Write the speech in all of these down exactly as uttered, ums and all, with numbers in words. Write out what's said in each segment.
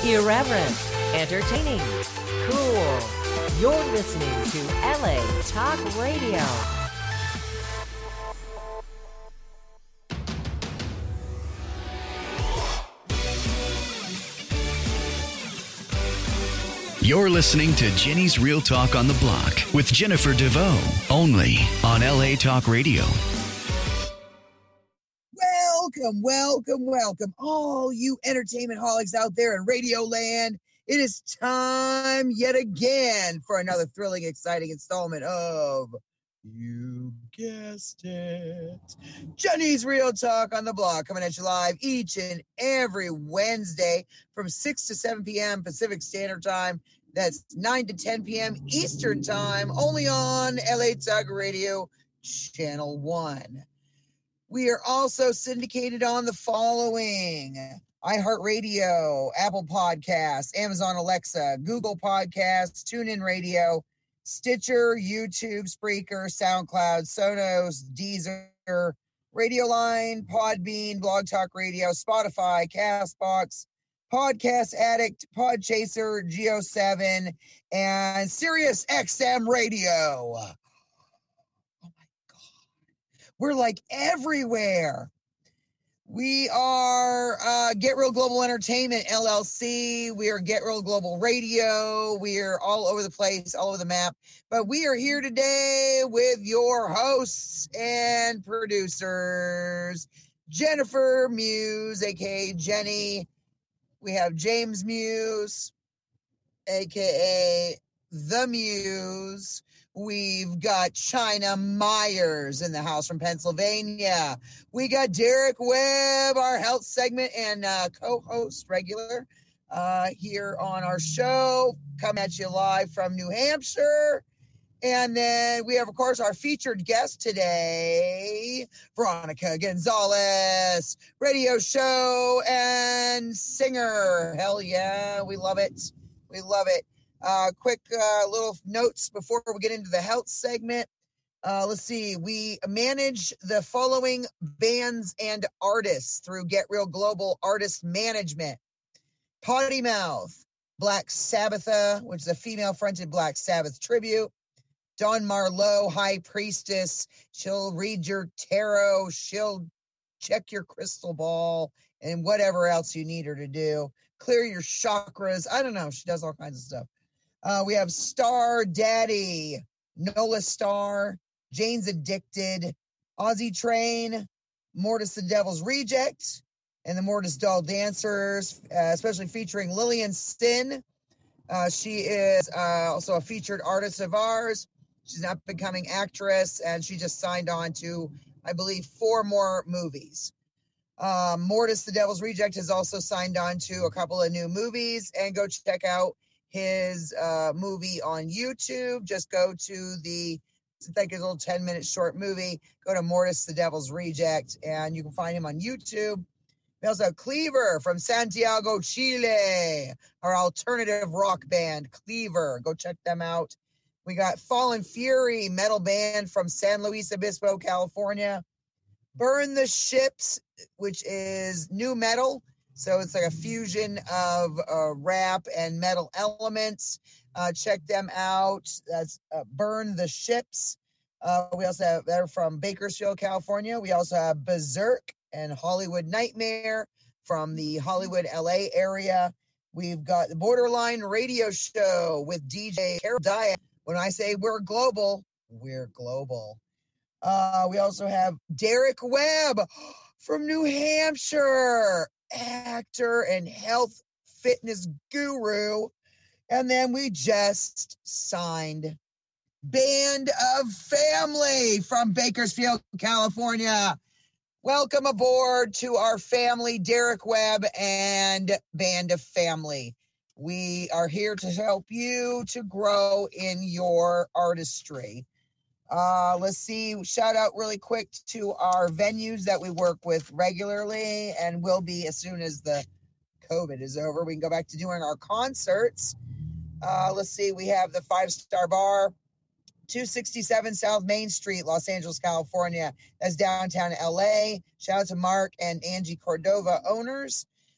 Irreverent, entertaining, cool. You're listening to L A Talk Radio. You're listening to Jenny's Real Talk on the Block with Jennifer DeVoe, only on L A Talk Radio. Welcome, welcome, welcome, all you entertainment holics out there in Radio Land. It is time yet again for another thrilling, exciting installment of, you guessed it, Jenny's Real Talk on the Block, coming at you live each and every Wednesday from six to seven p.m. Pacific Standard Time. That's nine to ten p.m. Eastern Time, only on L A Talk Radio, Channel one. We are also syndicated on the following: iHeartRadio, Apple Podcasts, Amazon Alexa, Google Podcasts, TuneIn Radio, Stitcher, YouTube, Spreaker, SoundCloud, Sonos, Deezer, Radioline, Podbean, Blog Talk Radio, Spotify, CastBox, Podcast Addict, Podchaser, Geo seven, and Sirius X M Radio. We're like everywhere. We are uh, Get Real Global Entertainment, L L C. We are Get Real Global Radio. We are all over the place, all over the map. But we are here today with your hosts and producers, Jennifer Muse, a k a. Jenny. We have James Muse, a k a. The Muse. We've got China Myers in the house from Pennsylvania. We got Derek Webb, our health segment and uh, co-host regular uh, here on our show, coming at you live from New Hampshire. And then we have, of course, our featured guest today, Veronica Gonzalez, radio show and singer. Hell yeah, we love it. We love it. Uh, quick uh, little notes before we get into the health segment. Uh, let's see. We manage the following bands and artists through Get Real Global Artist Management: Potty Mouth, Black Sabbatha, which is a female-fronted Black Sabbath tribute; Dawn Marlowe, High Priestess. She'll read your tarot. She'll check your crystal ball and whatever else you need her to do. Clear your chakras. I don't know. She does all kinds of stuff. Uh, we have Star Daddy, Nola Star, Jane's Addicted, Aussie Train, Mortis the Devil's Reject, and the Mortis Doll Dancers, uh, especially featuring Lillian Sin. Uh, she is uh, also a featured artist of ours. She's an up-and-coming actress, and she just signed on to, I believe, four more movies. Um, Mortis the Devil's Reject has also signed on to a couple of new movies, and go check out his uh, movie on YouTube. Just go to the, it's like a little ten minute short movie. Go to Mortis the Devil's Reject, and you can find him on YouTube. We also have Cleaver from Santiago, Chile, our alternative rock band, Cleaver. Go check them out. We got Fallen Fury, metal band from San Luis Obispo, California. Burn the Ships, which is new metal. So it's like a fusion of uh, rap and metal elements. Uh, check them out. That's uh, Burn the Ships. Uh, we also have, they're from Bakersfield, California. We also have Berserk and Hollywood Nightmare from the Hollywood, L A area. We've got the Borderline Radio Show with D J Carol Diet. When I say we're global, we're global. Uh, we also have Derek Webb from New Hampshire, actor and health fitness guru. And then we just signed Band of Family from Bakersfield, California. Welcome aboard to our family, Derek Webb and Band of Family. We are here to help you to grow in your artistry. Uh, let's see, shout out really quick to our venues that we work with regularly and will be as soon as the COVID is over. We can go back to doing our concerts. Uh, let's see, we have the Five Star Bar, two sixty-seven South Main Street, Los Angeles, California. That's downtown L A. Shout out to Mark and Angie Cordova, owners.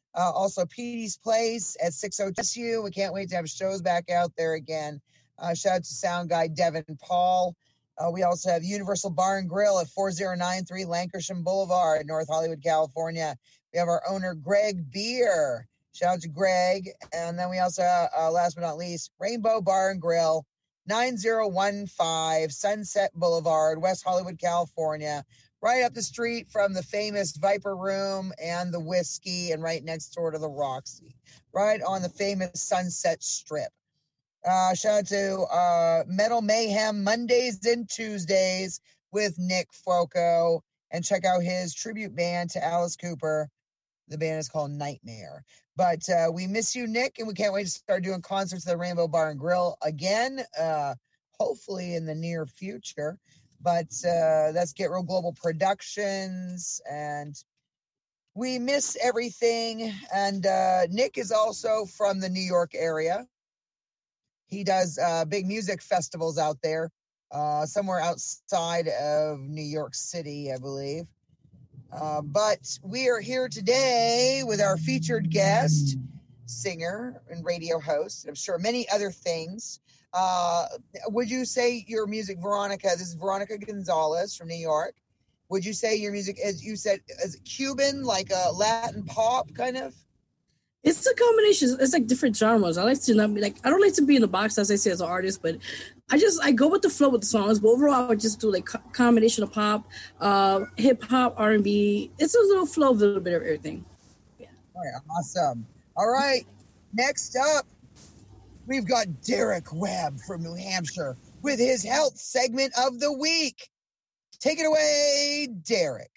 Uh, also, Petey's Place at six oh two S U. We can't wait to have shows back out there again. Uh, shout out to sound guy Devin Paul. Uh, we also have Universal Bar and Grill at four oh nine three Lankershim Boulevard, North Hollywood, California. We have our owner, Greg Beer. Shout out to Greg. And then we also, uh, last but not least, Rainbow Bar and Grill, nine oh one five Sunset Boulevard, West Hollywood, California. Right up the street from the famous Viper Room and the Whiskey, and right next door to the Roxy. Right on the famous Sunset Strip. Uh, shout out to uh, Metal Mayhem Mondays and Tuesdays with Nick Foco. And check out his tribute band to Alice Cooper. The band is called Nightmare. But uh, we miss you, Nick, and we can't wait to start doing concerts at the Rainbow Bar and Grill again, uh, hopefully in the near future. But uh, that's Get Real Global Productions, and we miss everything. And uh, Nick is also from the New York area. He does uh, big music festivals out there, uh, somewhere outside of New York City, I believe. Uh, but we are here today with our featured guest, singer and radio host, and I'm sure many other things. Uh, would you say your music, Veronica, this is Veronica Gonzalez from New York. Would you say your music, as you said, is Cuban, like a Latin pop kind of? It's a combination. It's like different genres. I like to not be like, I don't like to be in the box, as I say, as an artist, but I just, I go with the flow with the songs. But overall, I just do like co- combination of pop, uh, hip hop, R and B. It's a little flow, a little bit of everything. Yeah. All right, awesome. All right. Next up, we've got Derek Webb from New Hampshire with his health segment of the week. Take it away, Derek.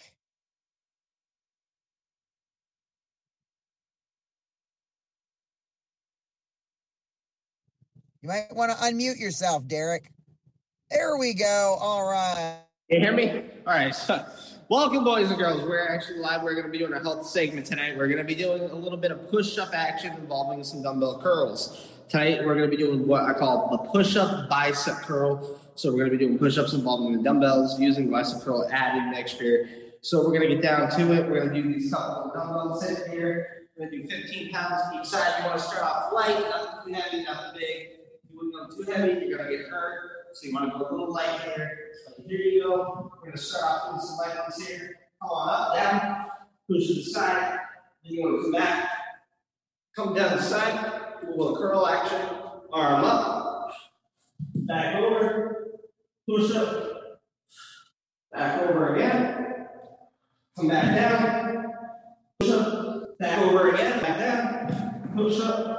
You might want to unmute yourself, Derek. There we go. All right. Can you hear me? All right. So, welcome, boys and girls. We're actually live. We're going to be doing a health segment tonight. We're going to be doing a little bit of push-up action involving some dumbbell curls. Tonight, we're going to be doing what I call the push-up bicep curl. So we're going to be doing push-ups involving the dumbbells, using bicep curl added mixture. So we're going to get down to it. We're going to do these couple of dumbbells in here. We're going to do fifteen pounds each side. You want to start off light, nothing too heavy, nothing big. You wouldn't go too heavy, you're going to get hurt. So you want to go a little light here. So here you go. We're going to start off with some light ones here. Come on up, down. Push to the side. Then you want to come back. Come down the side. Do a little curl action. Arm up. Back over. Push up. Back over again. Come back down. Push up. Back over again. Back down. Push up.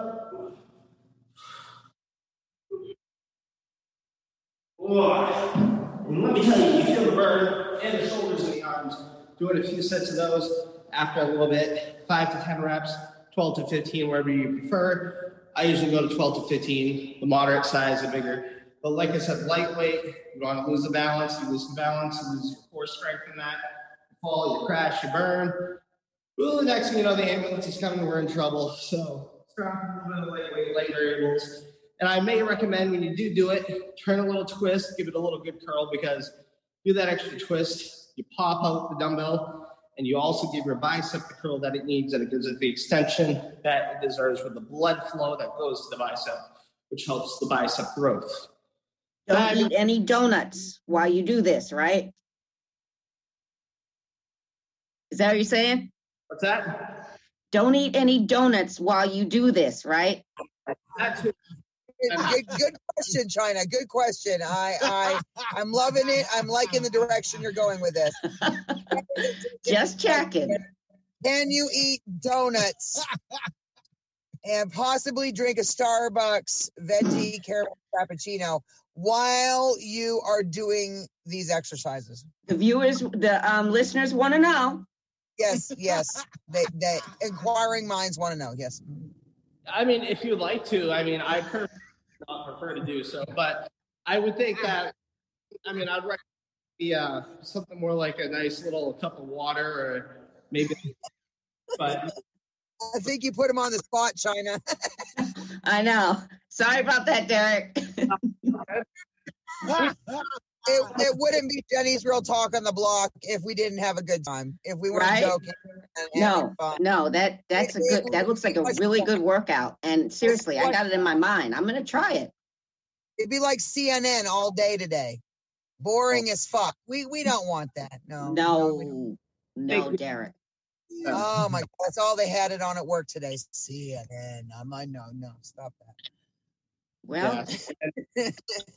And let me tell you, you feel the burn in the shoulders and the arms. Doing a few sets of those after a little bit, five to ten reps, twelve to fifteen, wherever you prefer. I usually go to twelve to fifteen, the moderate size, the bigger. But like I said, lightweight, you want to lose the balance, you lose the balance, you lose your core strength in that. You fall, you crash, you burn. Well, the next thing you know, the ambulance is coming, we're in trouble. So, start a little bit of lightweight, light variables. And I may recommend when you do do it, turn a little twist, give it a little good curl, because do that extra twist, you pop out the dumbbell, and you also give your bicep the curl that it needs, and it gives it the extension that it deserves with the blood flow that goes to the bicep, which helps the bicep growth. Don't uh, eat any donuts while you do this, right? Is that what you're saying? What's that? Don't eat any donuts while you do this, right? That's it. Good, good question, China. Good question. I, I, I'm loving it. I'm liking the direction you're going with this. Just checking. Can you eat donuts and possibly drink a Starbucks venti caramel frappuccino while you are doing these exercises? The viewers, the um, listeners want to know. Yes, yes. They, they, inquiring minds want to know. Yes. I mean, if you'd like to, I mean, I personally not prefer to do so, but I would think that, I mean, I'd recommend the, uh, something more like a nice little cup of water, or maybe, but. I think you put him on the spot, China. I know. Sorry about that, Derek. it, it wouldn't be Jenny's Real Talk on the Block if we didn't have a good time. If we weren't Right? joking. And No, having fun. no, that that's a good. That looks like a really good workout. And seriously, I got it in my mind. I'm gonna try it. It'd be like C N N all day today. Boring as fuck. We we don't want that. No. No, we don't. No, no, Derek. Oh my God, that's all they had it on at work today. C N N. I'm like, no, no, stop that. Well, Yeah.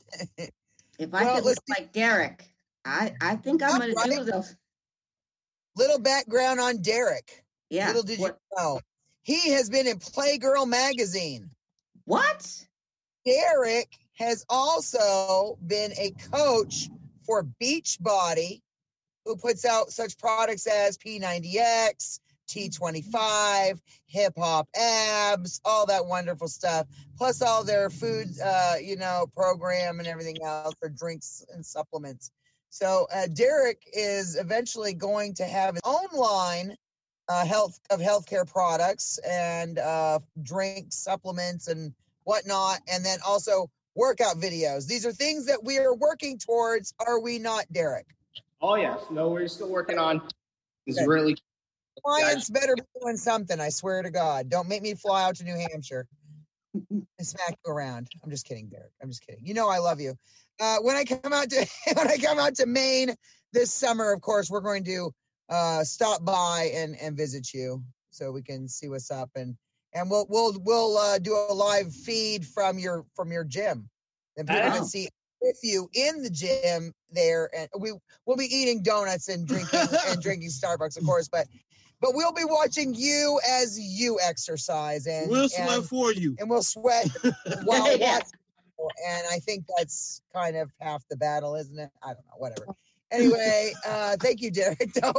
if I Well, could let's look like Derek, I I think I'm gonna Right. do those. Little background on Derek. Yeah. Little did What? you know, he has been in Playgirl magazine. What? Derek has also been a coach for Beachbody, who puts out such products as P ninety X, T twenty-five, Hip Hop Abs, all that wonderful stuff, plus all their food, uh, you know, program and everything else for drinks and supplements. So uh, Derek is eventually going to have his own line uh, health of healthcare products and uh, drink supplements and whatnot, and then also workout videos. These are things that we are working towards. Are we not, Derek? Oh yes, no, we're still working on. It's Okay. really Clients better be doing something. I swear to God. Don't make me fly out to New Hampshire and smack you around. I'm just kidding, Derek. I'm just kidding. You know I love you. Uh, when I come out to when I come out to Maine this summer, of course, we're going to uh, stop by and, and visit you so we can see what's up, and and we'll we'll we'll uh, do a live feed from your from your gym, and people Wow. can see with you in the gym there, and we we'll be eating donuts and drinking and drinking Starbucks, of course, but but we'll be watching you as you exercise, and We'll sweat and, for you. and we'll sweat while Yeah. watching. And I think that's kind of half the battle, isn't it? I don't know, whatever. Anyway, uh, thank you, Derek. Though.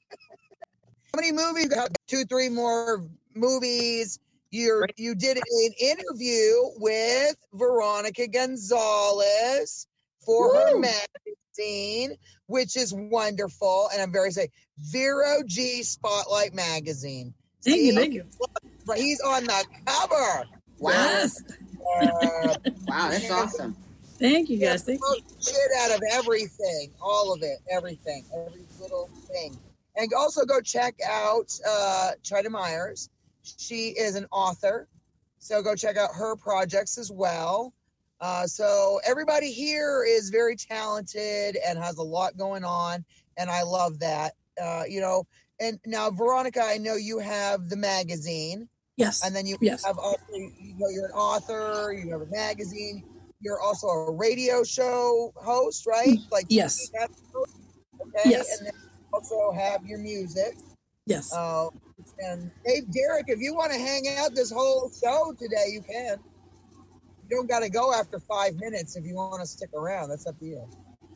How many movies? Two, three more movies. You you did an interview with Veronica Gonzalez for her Woo. magazine, which is wonderful, and I'm very excited. Vero G Spotlight Magazine. Thank See? you, thank you. He's on the cover. Wow. Yes. Uh, Wow, that's awesome. Thank you guys. Thank you. shit out of everything, all of it, everything, every little thing. And also go check out uh, China Myers. She is an author, so go check out her projects as well. Uh, so everybody here is very talented and has a lot going on, and I love that. Uh, you know, and now Veronica, I know you have the magazine. Yes. And then you Yes. have also, you know, you're an author, you have a magazine, you're also a radio show host, right? Like Yes. okay. Yes. And then you also have your music. Yes. Uh, and hey, Derek, if you want to hang out this whole show today, you can. You don't got to go after five minutes if you want to stick around. That's up to you.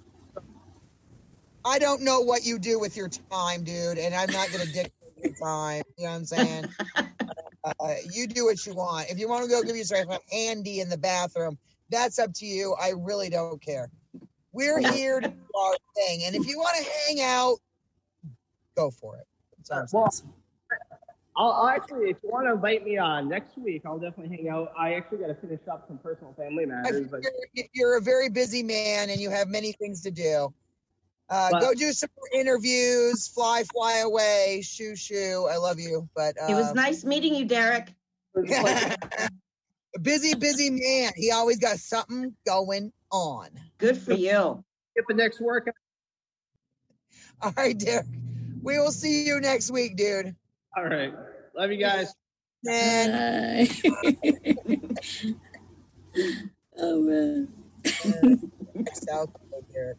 I don't know what you do with your time, dude, and I'm not going to dictate your time. You know what I'm saying? Uh, you do what you want. If you want to go give yourself a handy in the bathroom, that's up to you. I really don't care. We're here to do our thing. And if you want to hang out, go for it. That's all I'm saying. well. I'll, I'll actually, if you want to invite me on next week, I'll definitely hang out. I actually got to finish up some personal family matters, but You're, you're a very busy man and you have many things to do. Uh, But- go do some more interviews, fly, fly away, shoo, shoo. I love you. But uh, It was nice meeting you, Derek. a busy, busy man. He always got something going on. Good for you. get the next workout. All right, Derek. We will see you next week, dude. All right. Love you guys. And Bye. Oh man. South Derek.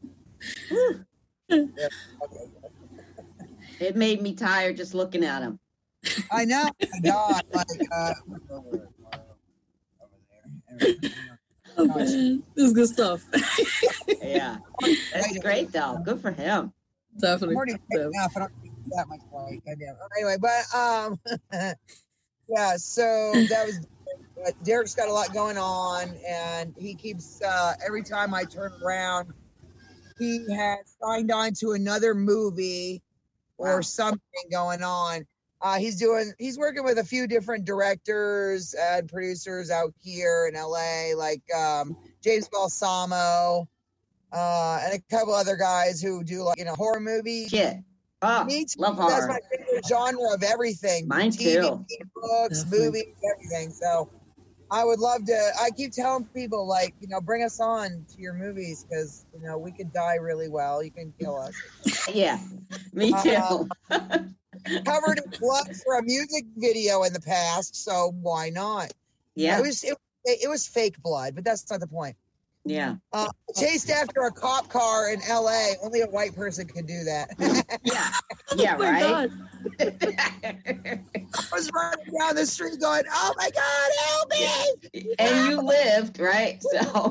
Whew. Yeah, okay. It made me tired just looking at him. I know. My God, like uh, over, over there. Oh man. This is good stuff. Yeah. That's great, though. Good for him. I'm Definitely. already taking off. I don't need that much weight. Goddamn. Anyway, but um, yeah. So that was. Uh, Derek's got a lot going on, and he keeps uh, every time I turn around, he has signed on to another movie or Wow. something going on. Uh, he's doing. He's working with a few different directors and producers out here in L A, like um, James Balsamo, uh, and a couple other guys who do like you know horror movies. Shit. Oh, Me too. love That's horror. my favorite genre of everything. Mine T V, too. books, Definitely. movies, everything. So I would love to. I keep telling people like you know bring us on to your movies because you know we could die really well. You can kill us. Yeah, me too. Uh, Covered in blood for a music video in the past, so why not? Yeah, It was it, it was fake blood, but that's not the point. yeah. Uh, chased after a cop car in L A. Only a white person could do that. Yeah, yeah, Oh my right. God. I was running down the street going, "Oh my God, help me!" And you lived, right? So,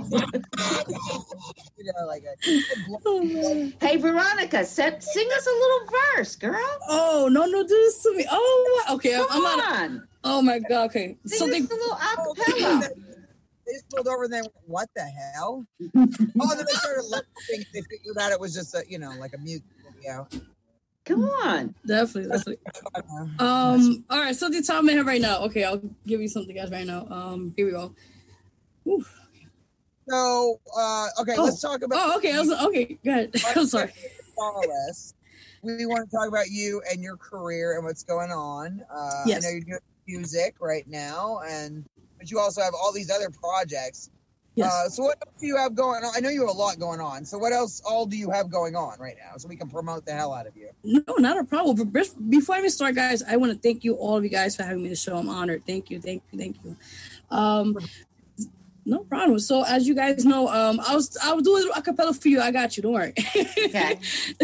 You know, like a, Oh, man. hey, Veronica, set, sing us a little verse, girl. Oh, no, no, do this to me. Oh, my- okay. Come I'm not. on, Oh, my God. Okay. sing Something. us a little acapella. They just pulled over and they went, "What the hell?" Oh, and then they started laughing. They figured out it was just a, you know, like a music video. Come on. Definitely, definitely. Um. All right. So the time I have right now. Okay, I'll give you something, guys, right now. Um. Here we go. Oof. So, uh, okay, Oh. let's talk about. Oh, okay. I was okay. Go ahead. I'm sorry. Flawless. We want to talk about you and your career and what's going on. Uh, Yes. I know you're doing music right now, and but you also have all these other projects. Yes. Uh, so what else do you have going on? I know you have a lot going on. So what else all do you have going on right now so we can promote the hell out of you? No, not a problem. But bef- before I even start, guys, I want to thank you, all of you guys, for having me on the show. I'm honored. Thank you, thank you, thank you. Um, no problem. So, as you guys know, um, I was I was doing a cappella for you. I got you. Don't worry. Okay.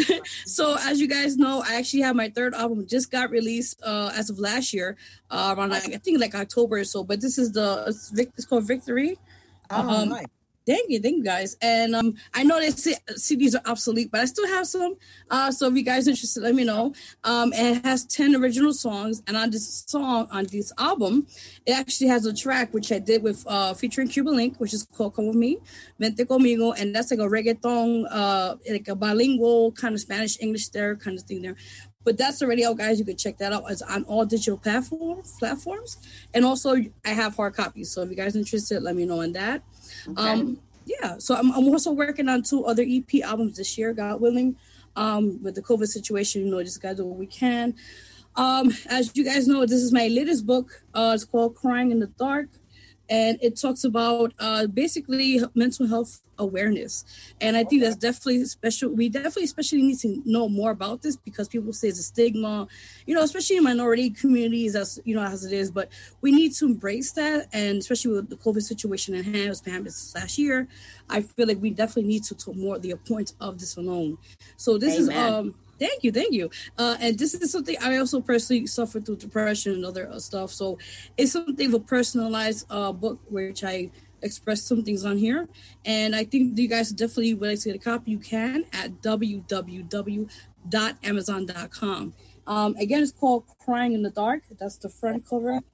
So, as you guys know, I actually have my third album just got released uh, as of last year, uh, around like, I think like October or so. But this is the it's, Vic- it's called Victory. Oh, Um, nice. Thank you, thank you guys. And um, I know that C- CDs are obsolete, but I still have some. Uh, so if you guys are interested, let me know. Um, and it has ten original songs, and on this song, on this album, it actually has a track which I did with uh, featuring Cuba Link, which is called "Come With Me," "Vente Conmigo," and that's like a reggaeton, uh, like a bilingual kind of Spanish English there kind of thing there. But that's already out, guys. You can check that out. It's on all digital platform, platforms. And also, I have hard copies. So if you guys are interested, let me know on that. Okay. Um, yeah, so I'm, I'm also working on two other E P albums this year, God willing. Um, with the COVID situation, you know, just gotta do what we can. Um, as you guys know, this is my latest book. Uh, it's called Crying in the Dark. And it talks about uh, basically mental health awareness. And I think that's definitely special. We definitely especially need to know more about this because people say it's a stigma, you know, especially in minority communities, as you know, as it is. But we need to embrace that. And especially with the COVID situation at hand, it was happened this last year, I feel like we definitely need to talk more the importance of this alone. So this Amen. is um Thank you, thank you. Uh, and this is something I also personally suffer through depression and other uh, stuff. So it's something of a personalized uh, book, which I express some things on here. And I think you guys definitely would like to get a copy. You can at w w w dot amazon dot com. Um, again, it's called Crying in the Dark. That's the front cover.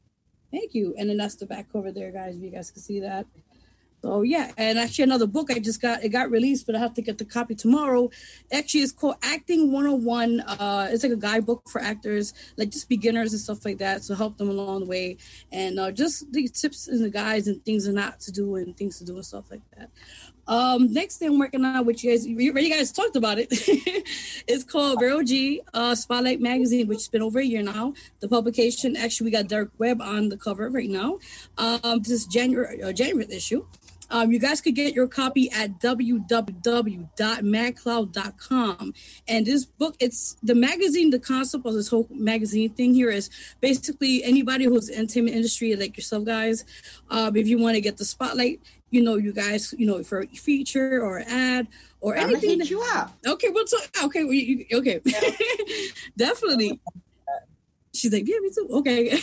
Thank you. And then that's the back cover there, guys. If you guys can see that. So yeah, and actually another book I just got, it got released, but I have to get the copy tomorrow. Actually, it's called Acting one oh one. Uh, it's like a guidebook for actors, like just beginners and stuff like that, to help them along the way. And uh, just the tips and the guides and things and not to do and things to do and stuff like that. Um, next thing I'm working on, which you guys, you you guys talked about it, it's called Vero G uh, Spotlight Magazine, which has been over a year now. The publication, actually, we got Derek Webb on the cover right now. Um, this is January, uh, January issue. Um, you guys could get your copy at w w w dot mad cloud dot com. And this book, it's the magazine, the concept of this whole magazine thing here is basically anybody who's in the entertainment industry, like yourself guys, um, if you want to get the spotlight, you know, you guys, you know, for a feature or an ad or I'm gonna anything. hit that- you up. Okay, we'll talk. Okay, well, you, okay. Definitely. She's like, yeah, me too. Okay.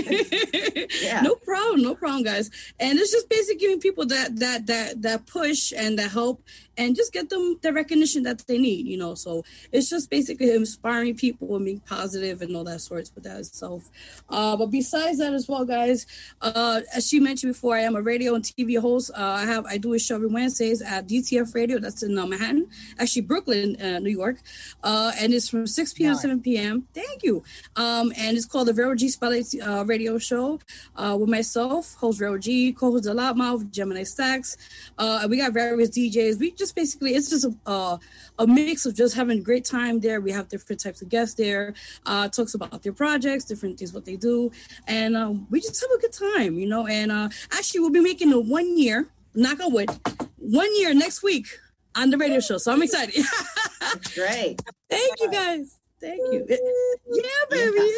Yeah. No problem. No problem, guys. And it's just basically giving people that that that that push and that help and just get them the recognition that they need, you know. So it's just basically inspiring people and being positive and all that sorts with that itself. Uh, but besides that as well, guys, uh, as she mentioned before, I am a radio and T V host. Uh, I have I do a show every Wednesdays at D T F Radio. That's in uh, Manhattan, actually Brooklyn, uh, New York. Uh, and it's from six p.m. to Nice. seven p.m. Thank you. Um, and and it's called the Vero G Spotlight uh, Radio Show uh, with myself, host Vero G, co-host The Loudmouth, Gemini Stacks. Uh, and we got various D Js. We just basically, it's just a, uh, a mix of just having a great time there. We have different types of guests there, uh, talks about their projects, different things, what they do. And um, we just have a good time, you know. And uh, actually, we'll be making a one year, knock on wood, one year next week on the radio show. So I'm excited. That's great. Thank you, guys. Thank you. Yeah, baby.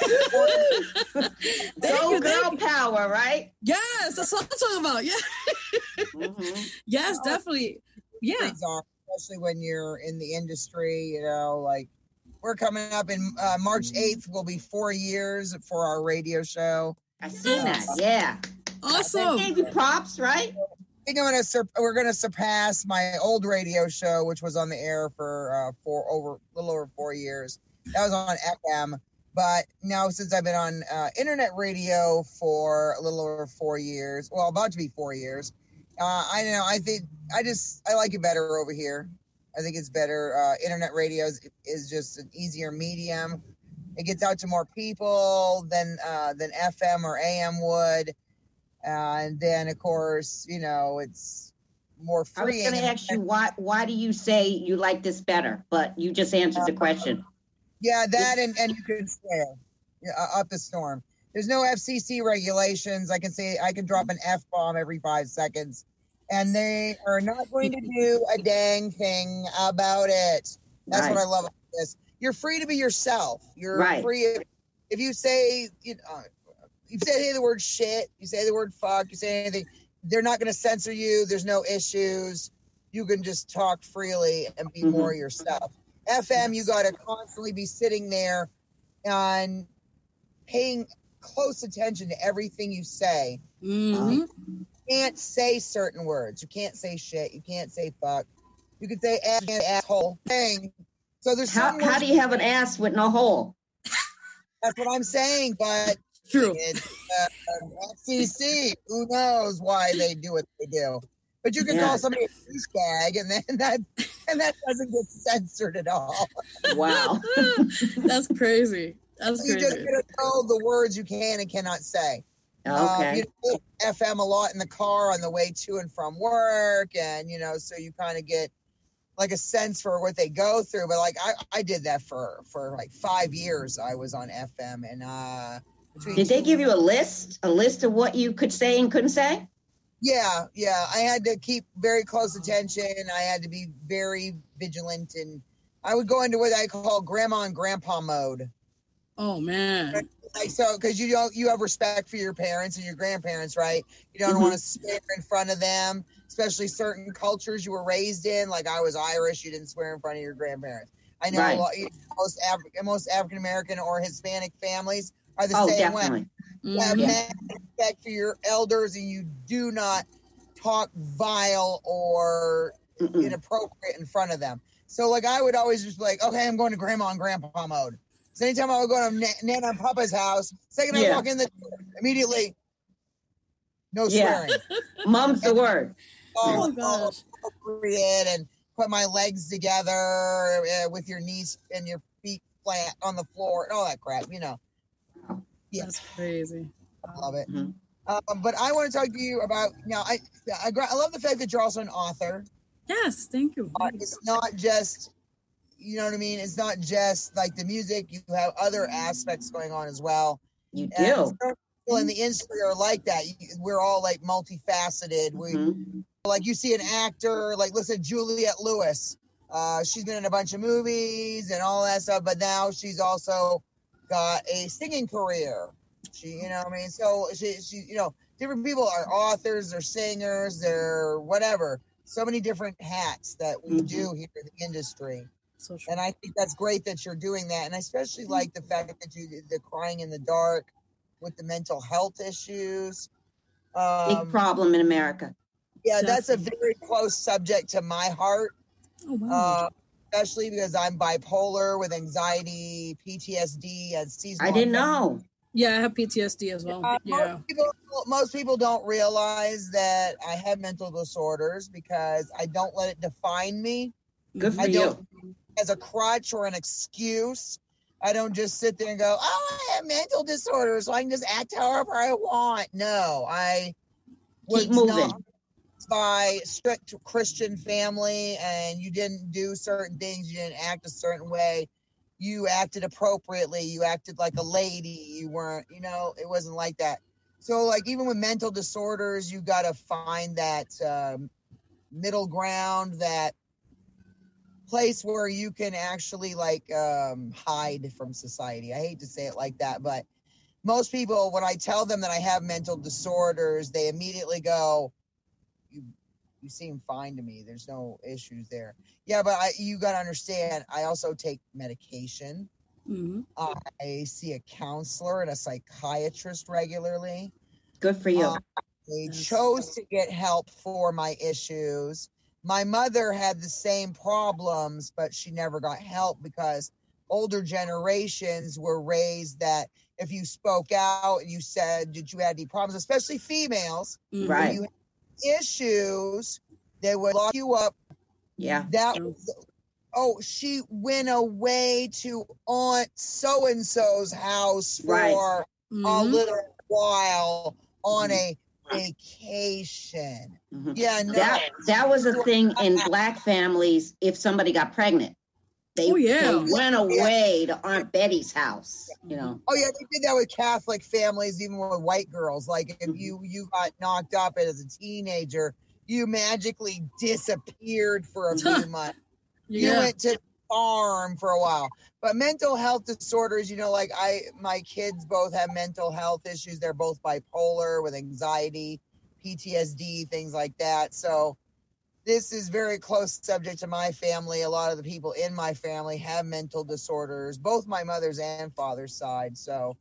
Thank Go you, girl thank you. power, right? Yes, that's what I'm talking about. Yeah. Mm-hmm. Yes, definitely. Yeah. Things are, especially when you're in the industry, you know, like we're coming up in uh, March eighth will be four years for our radio show. I seen that. Yeah. Awesome. They gave you props, right? I think I'm gonna sur- we're gonna surpass my old radio show, which was on the air for uh, for over a little over four years. That was on F M, but now since I've been on uh, internet radio for a little over four years, well, about to be four years, uh, I know I think I just I like it better over here. I think it's better. Uh, internet radio is, is just an easier medium. It gets out to more people than uh, than F M or A M would. Uh, and then, of course, you know, it's more I was free. going to ask you why. Why do you say you like this better? But you just answered the question. Yeah, that and, and you can swear uh, up the storm. There's no F C C regulations. I can say I can drop an F bomb every five seconds, and they are not going to do a dang thing about it. That's Right. what I love about this. You're free to be yourself. You're Right. free if, if you say you know. You say the word shit, you say the word fuck, you say anything, they're not going to censor you. There's no issues. You can just talk freely and be Mhm. more yourself. F M, you got to constantly be sitting there and paying close attention to everything you say. Mm-hmm. You can't say certain words. You can't say shit. You can't say fuck. You can say ass, asshole thing. So there's How, some how words- do you have an ass with no hole? That's what I'm saying, but True. it's uh, F C C. Who knows why they do what they do? But you can Yeah. call somebody a douchebag, and then that and that doesn't get censored at all. Wow. That's crazy. That's You just crazy. gotta know the words you can and cannot say. Um, Okay. you know, F M a lot in the car on the way to and from work, and you know, so you kind of get like a sense for what they go through. But like I, I did that for for like five years. I was on F M, and uh, between Did they two- give you a list? A list of what you could say and couldn't say? Yeah, yeah. I had to keep very close attention. I had to be very vigilant, and I would go into what I call grandma and grandpa mode. Oh man. Like so, because you don't, you have respect for your parents and your grandparents, right? You don't Mhm. want to swear in front of them, especially certain cultures you were raised in. Like I was Irish, you didn't swear in front of your grandparents. I know Right. a lot, most Af- most African American or Hispanic families are the Oh, same way. definitely. You have Mhm. mad respect for your elders, and you do not talk vile or Mm-mm. inappropriate in front of them. So, like, I would always just be like, okay, I'm going to grandma and grandpa mode. So, anytime I would go to Na- Nana and Papa's house, second I Yeah. walk in the door, immediately, no Yeah. swearing. Mum's the word. Oh All, all gosh. appropriate, and put my legs together uh, with your knees and your feet flat on the floor and all that crap, you know. Yeah. That's crazy. I love it. Mhm. Um, but I want to talk to you about now. I, I I love the fact that you're also an author. Yes, thank you. Uh, it's not just, you know what I mean. It's not just like the music. You have other aspects going on as well. You And do. certain people in the industry are like that. You- We're all like multifaceted. We Mhm. like you see an actor like listen Juliette Lewis. Uh, she's been in a bunch of movies and all that stuff, but now she's also got a singing career. She, you know, what I mean, so she, she, you know, different people are authors, they're singers, they're whatever. So many different hats that we Mhm. do here in the industry, So true. and I think that's great that you're doing that. And I especially like the fact that you did the crying in the dark with the mental health issues. Big Um, problem in America. yeah, that's a very close subject to my heart. Oh wow. Uh, especially because I'm bipolar with anxiety, P T S D, and seasonal. I didn't know. Yeah, I have P T S D as well. Uh, Yeah. most, people, most people don't realize that I have mental disorders because I don't let it define me. Good for I you. don't as a crutch or an excuse. I don't just sit there and go, oh, I have mental disorders, so I can just act however I want. No, I was Keep moving. not by strict Christian family, and you didn't do certain things. You didn't act a certain way. You acted appropriately. You acted like a lady. You weren't, you know, it wasn't like that. So, like, even with mental disorders, you got to find that um, middle ground, that place where you can actually like um hide from society. I hate to say it like that, but most people, when I tell them that I have mental disorders, they immediately go, you you seem fine to me, there's no issues there. Yeah, but I you got to understand, I also take medication. Mm-hmm. I see a counselor and a psychiatrist regularly. Good for you. um, I chose to get help for my issues. My mother had the same problems, but she never got help because older generations were raised that if you spoke out and you said, did you have any problems, especially females, right? When you had issues, they would lock you up. Yeah. That was, oh, she went away to Aunt so-and-so's house for right. a Mm-hmm. little while on a vacation. Mm-hmm. Yeah, no. That that was a thing in Black families. If somebody got pregnant, they, oh, yeah. they went away to Aunt Betty's house. You know. Oh yeah, they did that with Catholic families, even with white girls. Like if you you got knocked up as a teenager, you magically disappeared for a few months. Yeah. You went to the farm for a while. But mental health disorders, you know, like I, my kids both have mental health issues. They're both bipolar with anxiety, P T S D, things like that. So this is very close subject to my family. A lot of the people in my family have mental disorders, both my mother's and father's side. So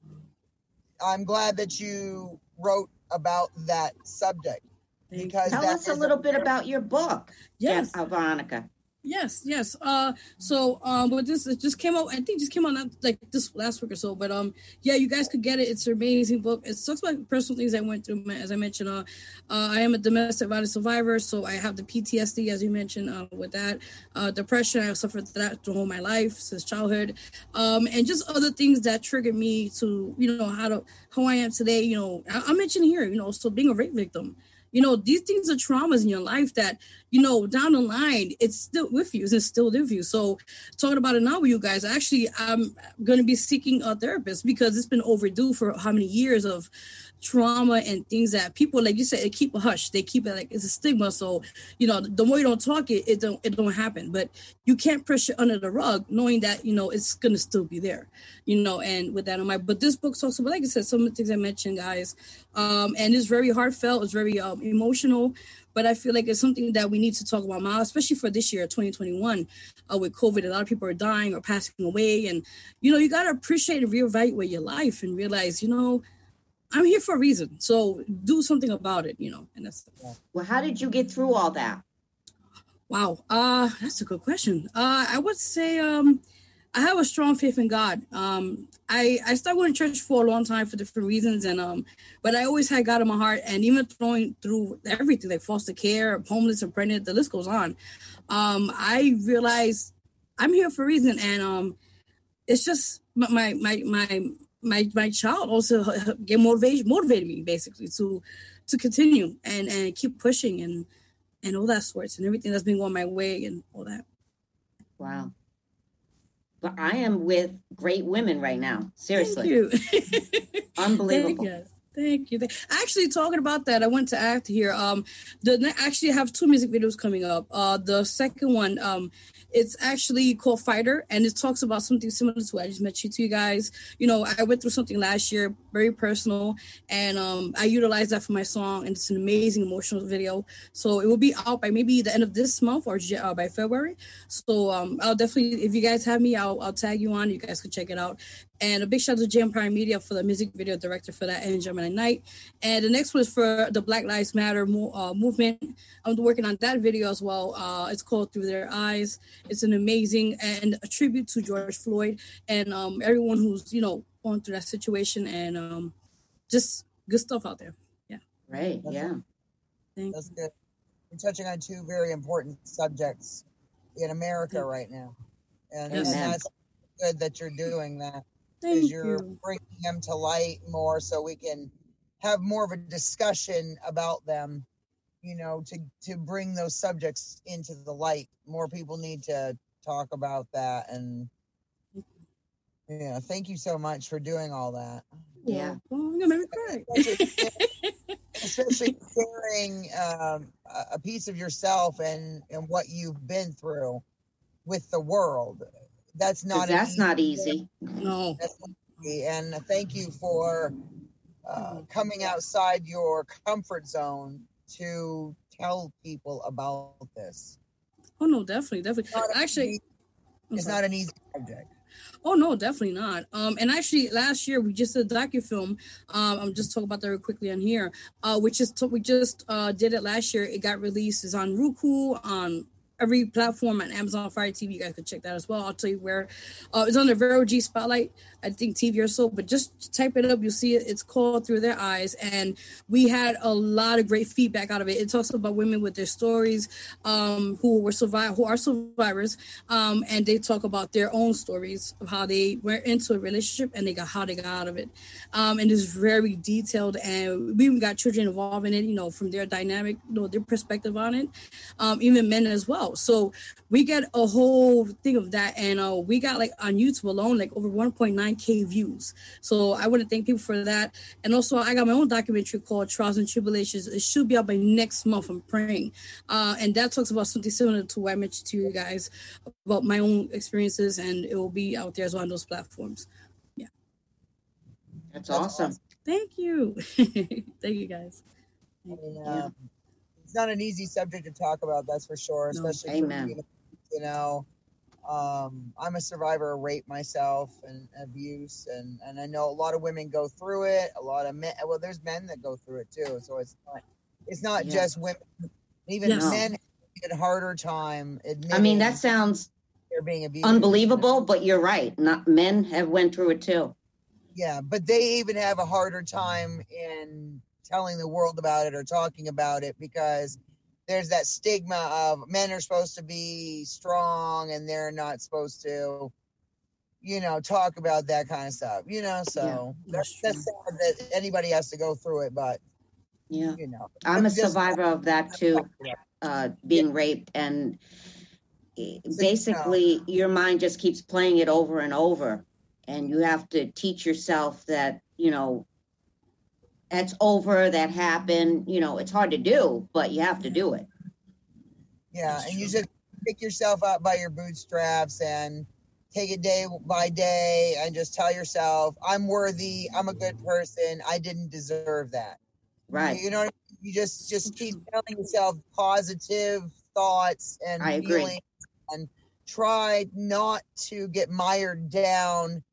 I'm glad that you wrote about that subject. Because Tell us a little bit about your book, yes, Veronica. Yes, yes. Uh, so um, but this it just came out. I think it just came out not, like this last week or so. But um, yeah, you guys could get it. It's an amazing book. It talks about personal things I went through. As I mentioned, uh, uh, I am a domestic violence survivor, so I have the P T S D, as you mentioned, uh, with that uh, depression. I've suffered that through all my life since childhood, um, and just other things that triggered me to, you know, how to how I am today. You know, I, I mentioned here, you know, so being a rape victim. You know, these things are traumas in your life that, you know, down the line, it's still with you. It's still with you. So talking about it now with you guys, actually, I'm going to be seeking a therapist because it's been overdue for how many years of trauma and things that people, like you said, they keep a hush. They keep it like it's a stigma. So, you know, the more you don't talk it, it don't, it don't happen. But you can't push it under the rug knowing that, you know, it's going to still be there, you know, and with that in mind. But this book talks about, like I said, some of the things I mentioned, guys, um, and it's very heartfelt. It's very um, emotional. But I feel like it's something that we need to talk about now, especially for this year, twenty twenty-one, uh, with COVID. A lot of people are dying or passing away. And, you know, you got to appreciate and reevaluate your life and realize, you know, I'm here for a reason. So do something about it, you know. And that's well, how did you get through all that? Wow. Uh, that's a good question. Uh, I would say um, I have a strong faith in God. Um, I, I started going to church for a long time for different reasons. and um, But I always had God in my heart. And even throwing through everything, like foster care, homeless and pregnant, the list goes on. Um, I realized I'm here for a reason. And um, it's just my, my, my, my My my child also get motivated motivated me basically to to continue and, and keep pushing and and all that sorts and everything that's been going my way and all that. Wow. But I am with great women right now. Seriously. Thank you. Unbelievable. Thank you. Thank you. Actually, talking about that, I went to act here. Um, the actually I have two music videos coming up. Uh, the second one, um, it's actually called Fighter, and it talks about something similar to what I just mentioned to you guys. You know, I went through something last year, very personal, and um, I utilized that for my song, and it's an amazing emotional video. So it will be out by maybe the end of this month or uh, by February. So um, I'll definitely, if you guys have me, I'll, I'll tag you on. You guys can check it out. And a big shout out to J Empire Media for the music video director for that, and Gemini Night. And the next one is for the Black Lives Matter mo- uh, movement. I'm working on that video as well. Uh, it's called Through Their Eyes. It's an amazing and a tribute to George Floyd and um, everyone who's, you know, going through that situation, and um, just good stuff out there. Yeah. Right. That's yeah. Good. That's good. You're touching on two very important subjects in America right now. And, and that's good that you're doing that. Thank you're you. bringing them to light more so we can have more of a discussion about them, you know, to, to bring those subjects into the light. More people need to talk about that. And yeah, thank you so much for doing all that. Yeah. Well, you're gonna make me cry. Especially sharing um, a piece of yourself and, and what you've been through with the world. That's not that's easy not easy. No. That's not easy. And thank you for uh, coming outside your comfort zone to tell people about this. Oh no, definitely, definitely. It's Actually, easy, it's not an easy subject. Oh no, definitely not. Um, and actually, last year we just did a docufilm. Um, I'm just talking about that real quickly on here. Uh, which is we just uh did it last year. It got released. It's on Roku, on every platform, on Amazon Fire T V. You guys could check that as well. I'll tell you where. Uh, it's on the Vero G Spotlight, I think T V or so. But just type it up, you'll see it. It's called Through Their Eyes, and we had a lot of great feedback out of it. It talks about women with their stories, um, who were survive, who are survivors, um, and they talk about their own stories of how they went into a relationship and they got how they got out of it. Um, and it's very detailed, and we even got children involved in it. You know, from their dynamic, you know, their perspective on it, um, even men as well. So we get a whole thing of that, and uh, we got like on YouTube alone like over one point nine K views. So I want to thank people for that. And also I got my own documentary called Trials and Tribulations. It should be out by next month, I'm praying. Uh, and that talks about something similar to what I mentioned to you guys about my own experiences, and it will be out there as well on those platforms. Yeah. That's awesome. Thank you. Thank you guys. I mean, uh, it's not an easy subject to talk about, that's for sure, especially no. for me, you know. Um, I'm a survivor of rape myself and abuse, and, and I know a lot of women go through it. A lot of men, well, there's men that go through it too. So it's not, it's not yeah. just women. Even yes. men have a harder time admitting. I mean, that sounds they're being abused. Unbelievable, but you're right. Not men have went through it too. Yeah, but they even have a harder time in telling the world about it or talking about it because there's that stigma of men are supposed to be strong and they're not supposed to, you know, talk about that kind of stuff, you know, so yeah, that's, that's sad that anybody has to go through it, but yeah, you know, I'm a survivor of that too, uh, being yeah. raped, and basically so, your mind just keeps playing it over and over, and you have to teach yourself that, you know, that's over, that happened, you know, it's hard to do, but you have to do it. Yeah, and you just pick yourself up by your bootstraps and take it day by day and just tell yourself, I'm worthy, I'm a good person, I didn't deserve that. Right. You know, you just, just keep telling yourself positive thoughts and I agree. feelings and try not to get mired down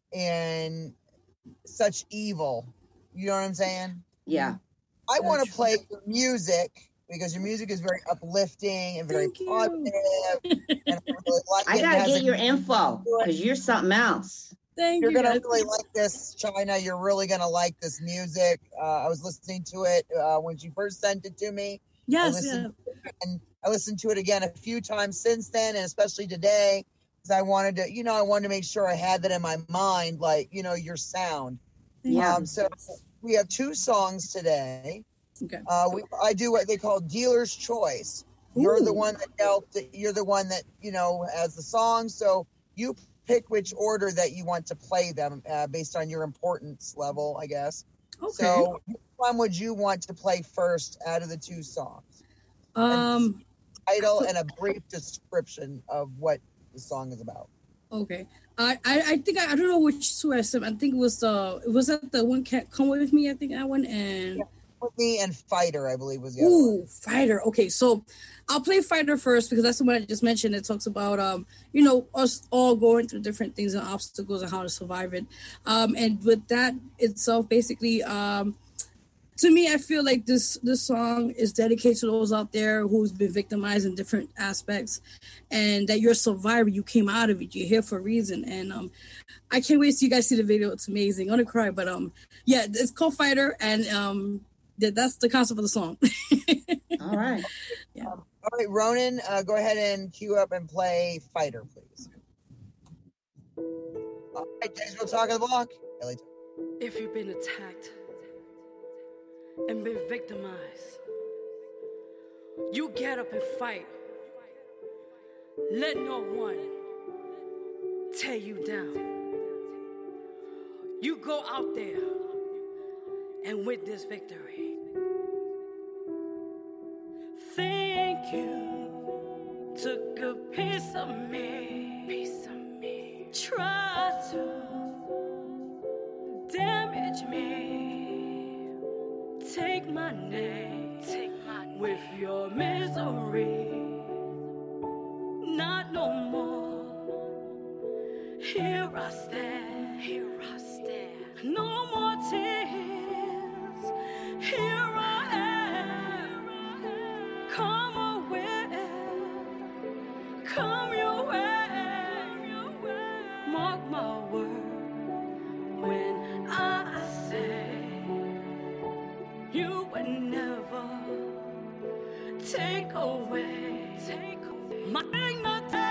in such evil. You know what I'm saying? Yeah. I want to play your music because your music is very uplifting and very Thank positive. And I really like I it. gotta It get a- your info because you're something else. Thank You're you. gonna guys. really like this, China. You're really gonna like this music. Uh, I was listening to it uh, when she first sent it to me. I Yes, listened yeah. to it, and I listened to it again a few times since then, and especially today, because I wanted to, you know, I wanted to make sure I had that in my mind, like, you know, your sound. Yeah. Um, so we have two songs today. Okay. Uh, we, I do what they call dealer's choice. You're Ooh. the one that dealt. You're the one that, you know, has the song. So you pick which order that you want to play them uh, based on your importance level, I guess. Okay. So which one would you want to play first out of the two songs? Um. A title and a brief description of what the song is about. Okay. I, I, I think I, I don't know which two I said. I think it was the it was that the one Can't Come With Me. I think that one and. Yeah. With Me and Fighter, I believe was the other Ooh, one. Fighter. Okay, so I'll play Fighter first because that's the one I just mentioned. It talks about, um, you know, us all going through different things and obstacles and how to survive it. Um, and with that itself, basically, um, to me, I feel like this this song is dedicated to those out there who's been victimized in different aspects, and that you're a survivor. You came out of it. You're here for a reason. And um, I can't wait till you guys see the video. It's amazing. I'm gonna cry, but um, yeah, it's called Fighter, and um. That's the concept of the song. All right. Yeah. Um, all right, Ronan, uh, go ahead and cue up and play Fighter, please. right, Jay's Real Talk of the Block. L A Talk. If you've been attacked and been victimized, you get up and fight. Let no one tear you down. You go out there and witness victory. Thank you, took a piece of me, piece of me. Try to damage me. Take my name, take my name with your misery. Not no more. Here I stand, here I stand. No more tears. Here I am. Come away. Come your way. Mark my word when I say you would never take away, take away my dignity.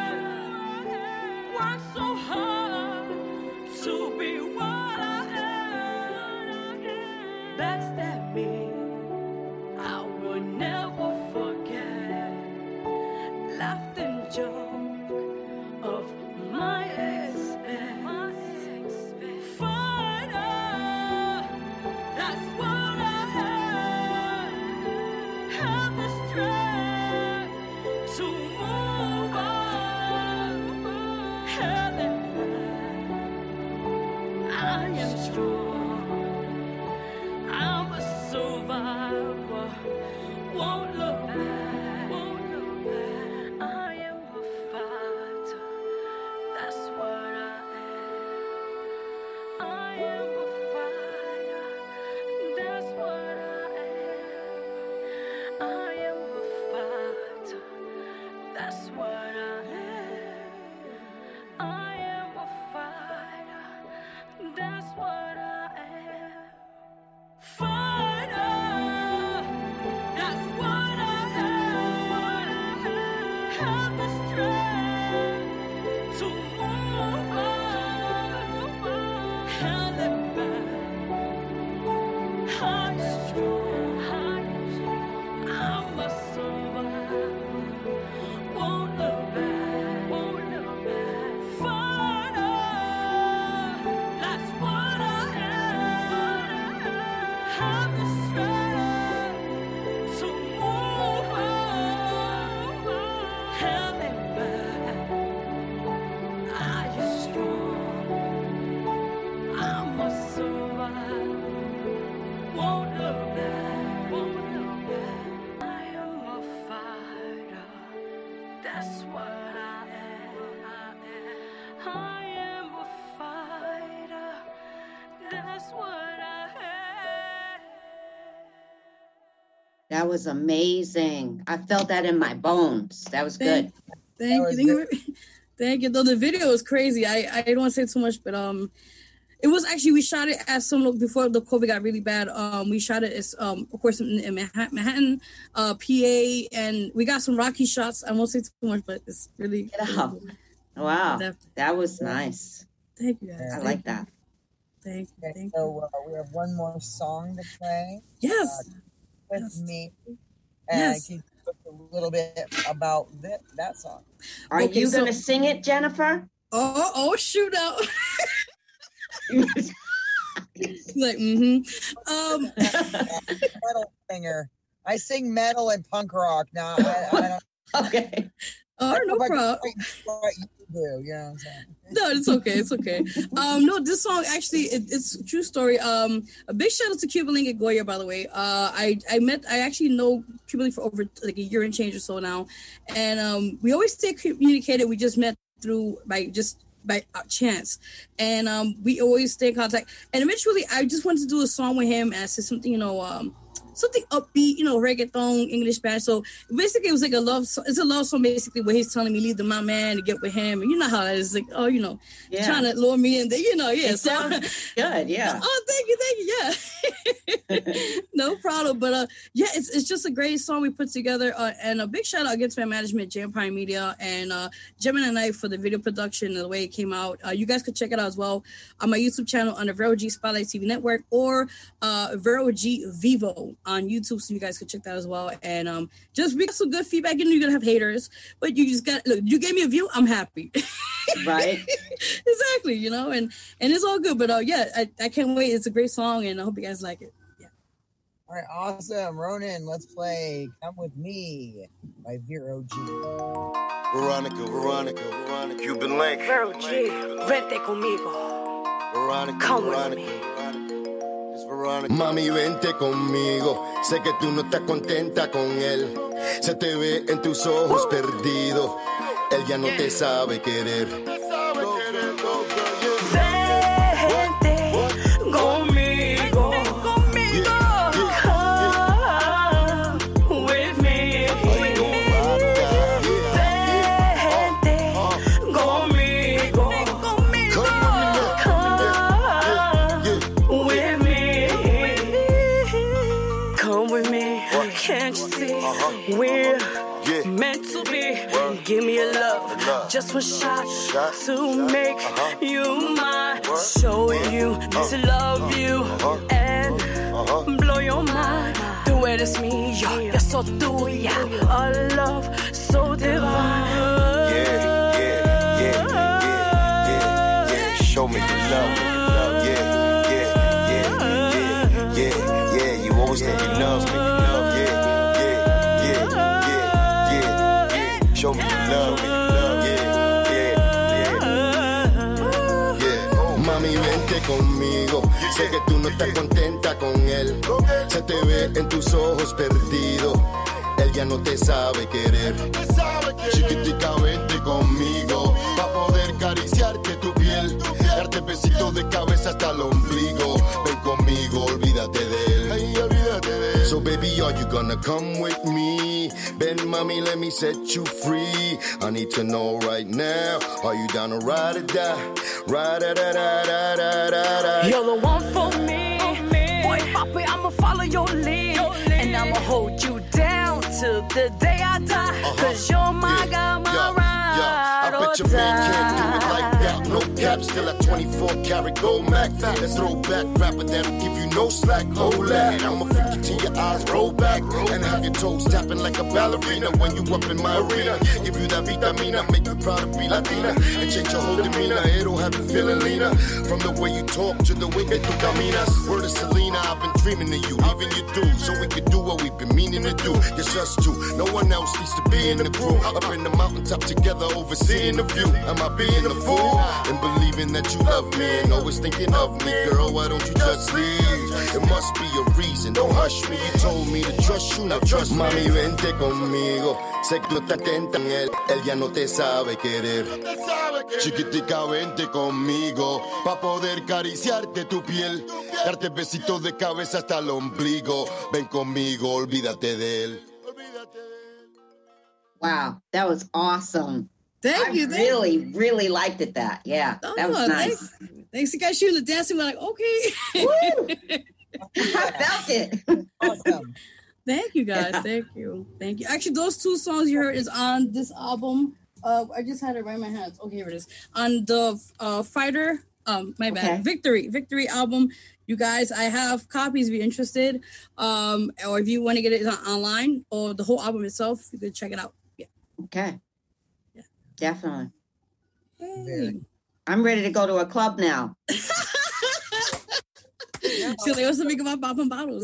Work so hard to be what I am. Backstab me, I will never forget. Laughed and joked of my expense. Fighter, that's what I am. Have the strength to move on. Hell and high, I am strong. I'm a survivor. Won't look back. Won't look back. I am a fighter. That's what I am. I am a fighter. That's what I am. I am a fighter. That's what I am. I am a fighter. That's what I am. Fighter. That's what I am. Have the strength to move on. Held it back. I'm strong. I'm a survivor. Won't look back. Won't look back. Fighter. That's what I am. Have the strength to move on. Held it back. I am strong. I'm a survivor. Won't look back. Won't look back. I am a fighter. That's what I am. I am a fighter. That's what I am. That was amazing. I felt that in my bones. That was good. Thank That you. was Thank you. Thank you. Though the video was crazy. I, I don't want to say too much, but um, it was actually, we shot it as some before the COVID got really bad. Um, we shot it as um, of course in, in Manhattan, Manhattan uh, P A, and we got some rocky shots. I won't say too much, but it's really. Get up. Wow, Def- that was nice. Thank you guys. I Yeah. Thank like you. that. Thank you. Okay, Thank so you. uh, we have one more song to play Yes. with Yes. me. And Yes. can you talk a little bit about that, that song? Are Okay, you so- going to sing it, Jennifer? Oh, oh, shoot out. Like, mm-hmm. Um, Metal singer. I sing metal and punk rock. Now, I, I don't Okay. oh, no know if I can problem. quite do what you do. You know what I'm saying? No, it's okay. It's okay. Um, no, this song actually, it, it's a true story. Um, a big shout out to Cuba Linga Goya, by the way. Uh, I, I met, I actually know Cuba Linga for over like a year and change or so now. And um, we always stay communicated. We just met through by just by uh, chance. And um, we always stay in contact. And eventually I just wanted to do a song with him. And I said something, you know, um, something upbeat, you know, reggaeton, English Spanish. So basically, it was like a love. So- it's a love song, basically, where he's telling me leave the my man to get with him, and you know how it is, like, oh, you know, Yeah. trying to lure me in there, you know, yeah. It So, sounds good, yeah. oh, thank you, thank you, yeah, no problem. But uh, yeah, it's it's just a great song we put together, uh, and a big shout out against my management, J Empire Media, and uh, Gemini Knight for the video production and the way it came out. Uh, you guys could check it out as well on my YouTube channel under Vero G Spotlight T V Network or uh, Vero G Vivo on YouTube, so you guys could check that as well. And um, just we got some good feedback. You know, you're gonna have haters, but you just got look. You gave me a view, I'm happy. Right. Exactly. You know, and and it's all good. But uh, yeah, I, I can't wait. It's a great song, and I hope you guys like it. Yeah. All right, awesome. Ronan, let's play Come With Me by Vero G. Veronica, Veronica, Veronica. Cuban Link. Vero G, vente conmigo. Veronica, Come with Veronica, me. Veronica. It's Veronica. Mami, vente conmigo. Sé que tú no estás contenta con él. Se te ve en tus ojos perdido. Él ya no te sabe querer. Vente conmigo. Come with me. Vente conmigo. Come with me. Come with me. Can't you see we're meant to be? Give me a love, just one shot to make you mine. Show you to love you and blow your mind. Tú eres mío, yo soy tuya. A love so divine. Yeah, yeah, yeah, yeah, yeah, yeah. Show me the love, love. Yeah, yeah, yeah, yeah, yeah, yeah. You always think you love me, love. Yeah, yeah, yeah, yeah, yeah, yeah. Show me the love, love. Yeah, yeah, yeah, yeah. Mami, vente conmigo. Sé que tú no estás contenta con él. Se te ve en tus ojos perdido. Él ya no te sabe querer. Chiquitica, vente conmigo pa' poder acariciarte tu piel, darte besitos de cabeza hasta el ombligo. Ven conmigo, olvídate de él. Ay, olvídate de él. So baby, are you gonna come with me? Ven, mami, let me set you free. I need to know right now. Are you down to ride or die? Ride or die, die, die, die, die, die. You're the one for me. Boy, papi, I'ma follow your lead. And I'ma hold you down till the day I die. Cause you're my guy, my ride. I bet your man can't do it like that. No cap, still at twenty-four karat gold Mac. That throwback rapper that'll give you no slack. Hold that. I'ma freak you till your eyes roll back and have your toes tapping like a ballerina when you up in my arena. Give you that vitamina, make you proud to be Latina and change your whole demeanor. It'll have you feeling leaner from the way you talk to the way that you caminas. Word of Selena, I've been dreaming of you, even you do, so we could do what we've been meaning to do. It's us two, no one else needs to be in the crew. Up in the mountaintop together, overseeing the view. Am I being a fool? And believing that you love me and always thinking of me, girl, why don't you just leave? It must be a reason, don't hush me. You told me to trust you, now trust me. Mami, vente conmigo. Sé que tú estás atenta en él, él ya no te sabe querer. Chiquitica, vente conmigo pa' poder acariciarte tu piel, darte besitos de cabeza hasta el ombligo. Ven conmigo, olvídate de él. Wow, that was awesome. Thank I you. Thank really, you. really liked it. That, yeah, Oh, that was nice. Thanks, thanks. You guys shooting the dancing. We're like, okay. I felt it. Awesome. Thank you, guys. Yeah. Thank you. Thank you. Actually, those two songs you heard is on this album. Uh, I just had it right in my hands. Okay, here it is. On the uh, Fighter, um, my bad, Okay. Victory, Victory album. You guys, I have copies if you're interested. Um, or if you want to get it on- online or the whole album itself, you can check it out. Yeah. Okay. Yeah. Definitely. Hey. I'm ready to go to a club now. She's like, what's the big about popping bottles?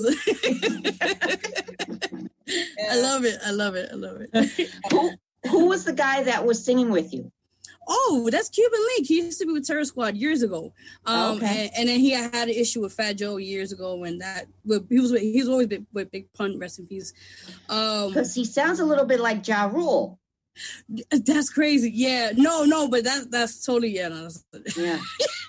I love it. I love it. I love it. Who who was the guy that was singing with you? Oh, that's Cuban Link. He used to be with Terror Squad years ago. Um, Okay. and, and then he had an issue with Fat Joe years ago when that with, he was with, he was always been with Big Pun, rest in peace. Um, Because he sounds a little bit like Ja Rule. that's crazy. Yeah, no, no, but that that's totally yeah. No, that's, Yeah.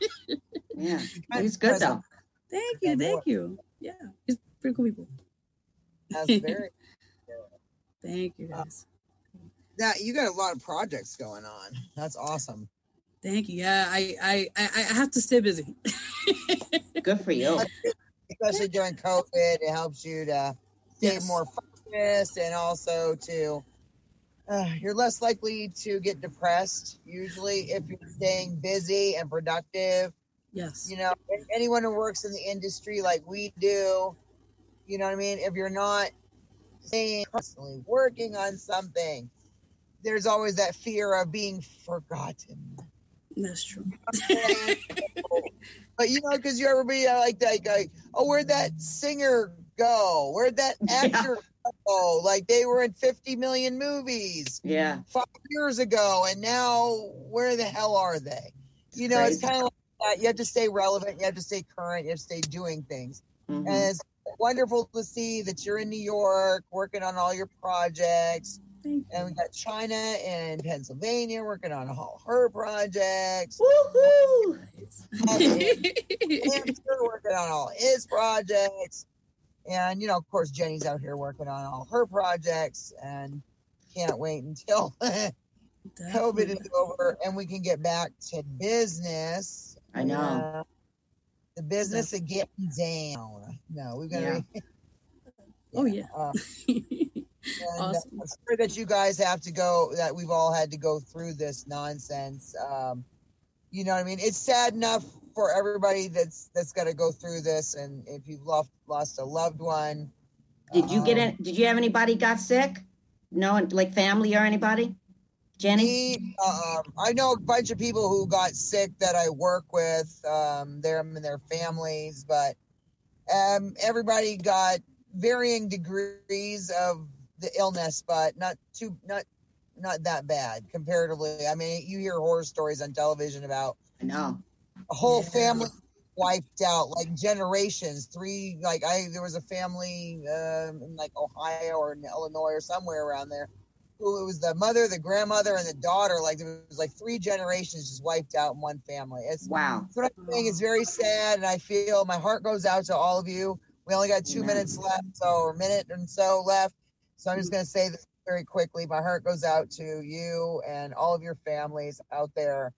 Yeah. He's good though. thank you, thank you. Yeah, he's pretty cool people. That's very Thank you, guys. Uh, now, you got a lot of projects going on. That's awesome. Thank you. Yeah, I I, I, I have to stay busy. Good for you. Especially during COVID, it helps you to stay Yes. more focused, and also to uh, you're less likely to get depressed usually if you're staying busy and productive. Yes. You know, anyone who works in the industry like we do, you know what I mean? If you're not staying constantly working on something, there's always that fear of being forgotten. That's true. But you know, because you ever be uh, like that, like, oh, where'd that singer go? Where'd that actor yeah. go? Like they were in fifty million movies, yeah, five years ago, and now where the hell are they? You know, Crazy. It's kind of like that. You have to stay relevant. You have to stay current. You have to stay doing things. Mm-hmm. And it's wonderful to see that you're in New York working on all your projects. And we got China and Pennsylvania working on all her projects. Woohoo! Hamster working on all his projects. And, you know, of course, Jenny's out here working on all her projects. And can't wait until COVID is over and we can get back to business. I know. Uh, the business of getting down. No, we're going to. Yeah. Oh, yeah. Uh, And awesome. I'm sure that you guys have to go, that we've all had to go through this nonsense. Um, you know what I mean? It's sad enough for everybody that's that's got to go through this. And if you've lost, lost a loved one. Did you um, get it? Did you have anybody got sick? No, like family or anybody? Jenny? Me, um, I know a bunch of people who got sick that I work with, um, them and their families, but um, everybody got varying degrees of the illness, but not too, not, not that bad comparatively. I mean, you hear horror stories on television about I know a whole yeah. family wiped out, like generations. Three, like I, there was a family um, in like Ohio or in Illinois or somewhere around there, who it was the mother, the grandmother, and the daughter. Like there was like three generations just wiped out in one family. It's wow. That's what I'm saying. It's very sad, and I feel my heart goes out to all of you. We only got two Amen. minutes left, so or a minute and so left. So I'm just going to say this very quickly. My heart goes out to you and all of your families out there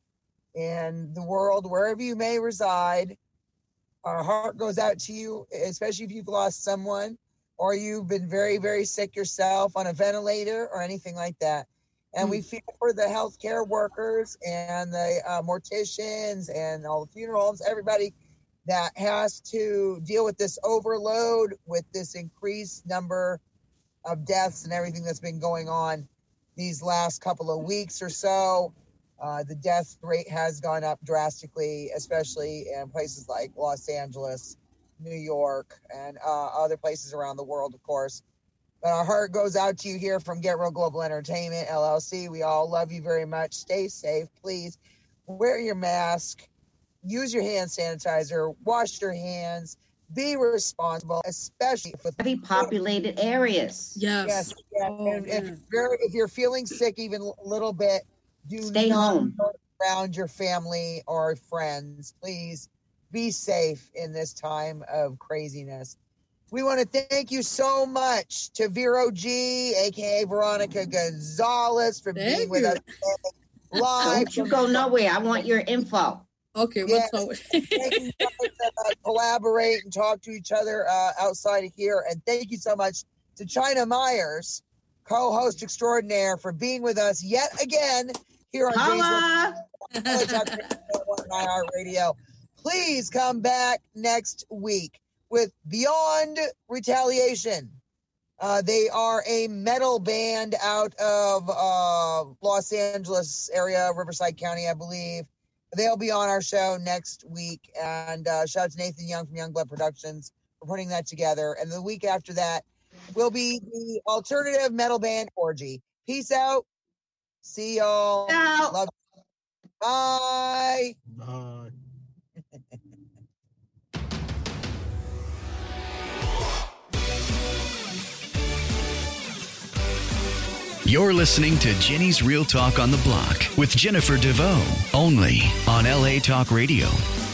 in the world, wherever you may reside. Our heart goes out to you, especially if you've lost someone or you've been very, very sick yourself on a ventilator or anything like that. And mm-hmm. we feel for the healthcare workers and the uh, morticians and all the funeral homes, everybody that has to deal with this overload, with this increased number of deaths and everything that's been going on these last couple of weeks or so. Uh, the death rate has gone up drastically, especially in places like Los Angeles, New York, and uh, other places around the world, of course. But our heart goes out to you here from Get Real Global Entertainment, L L C. We all love you very much. Stay safe, please. Wear your mask. Use your hand sanitizer. Wash your hands. Be responsible, especially with heavy populated areas. Yes. Yes. yes. Oh, and if you're if you're feeling sick even a little bit, do stay not home go around your family or friends. Please be safe in this time of craziness. We want to thank you so much to Vero G, aka Veronica Gonzalez, for thank being you. with us live. Don't you go nowhere. I want your info. Okay, yes. what's Thank you guys to uh, collaborate and talk to each other uh, outside of here. And thank you so much to China Myers, co-host extraordinaire, for being with us yet again here on Holla! Radio. Please come back next week with Beyond Retaliation. Uh, they are a metal band out of uh, Los Angeles area, Riverside County, I believe. They'll be on our show next week. And uh, shout out to Nathan Young from Youngblood Productions for putting that together. And the week after that will be the alternative metal band Orgy. Peace out. See y'all. Out. Love you. Bye. Bye. You're listening to Jenny's Real Talk on the Block with Jennifer DeVoe, only on L A Talk Radio.